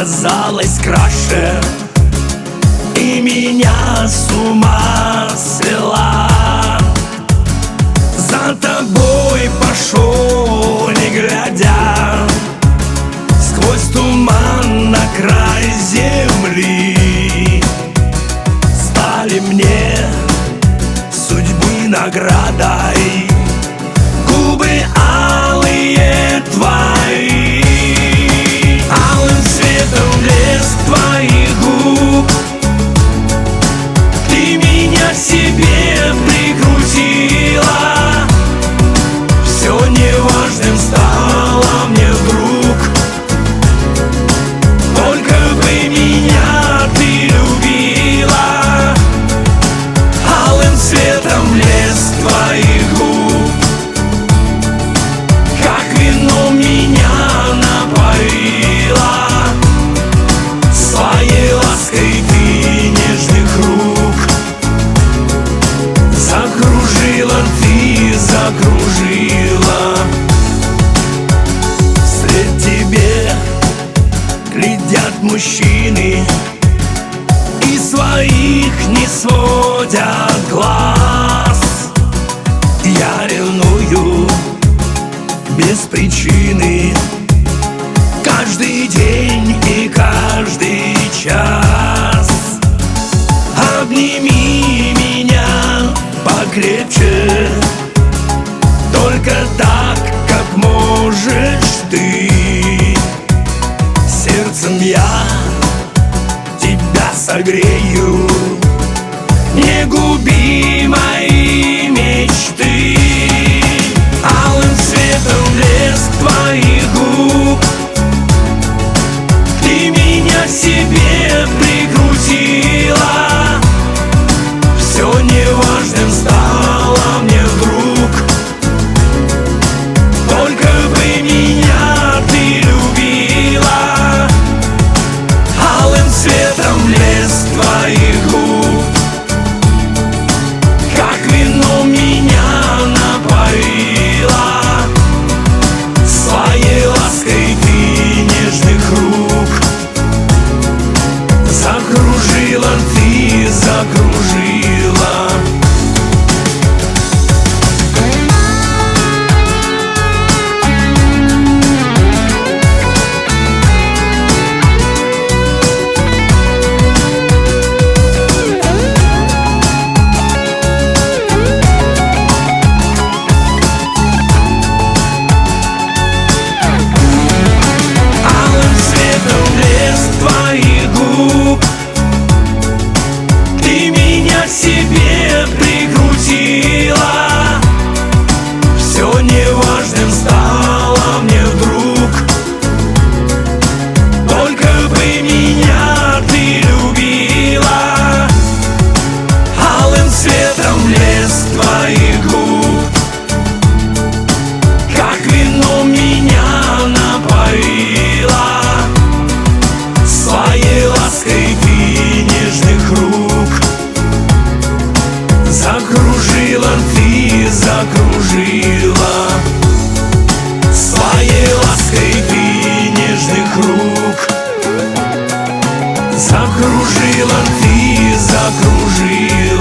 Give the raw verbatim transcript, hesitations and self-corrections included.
казалась краше и меня с ума свела. За тобой пошел, не глядя, сквозь туман на край земли. Стали мне судьбы наградой губы алые твои. Алым светом блеск твоих губ, ты меня к себе прикрутила. Все неважным стало мне вдруг, только бы меня ты любила. Алым светом блеск твоих губ, как вино меня напоила. Своей лаской ты нежных рук закружила, ты закружила. Вслед тебе глядят мужчины и своих не сводят глаз. Я ревную без причины каждый день и каждый час. Обними меня покрепче, только так, как можешь ты. Сердцем я тебя согрею, не губи мои мечты. Алым светом блеск твоих губ, ты меня к себе прикрутила. Все неважным стало мне вдруг, только бы меня ты любила. Алым светом блеск твоих губ, как вино меня напоила. Своей лаской ты нежных рук закружила, ты закружила. Твоих губ, ты меня к себе прикрутила. Все неважным стало мне вдруг, только бы меня ты любила. Алым светом блеск твоих губ, как вино меня напоила. Своей лаской ты нежных рук закружила, ты закружила. Своей лаской ты нежных рук закружила, ты закружила.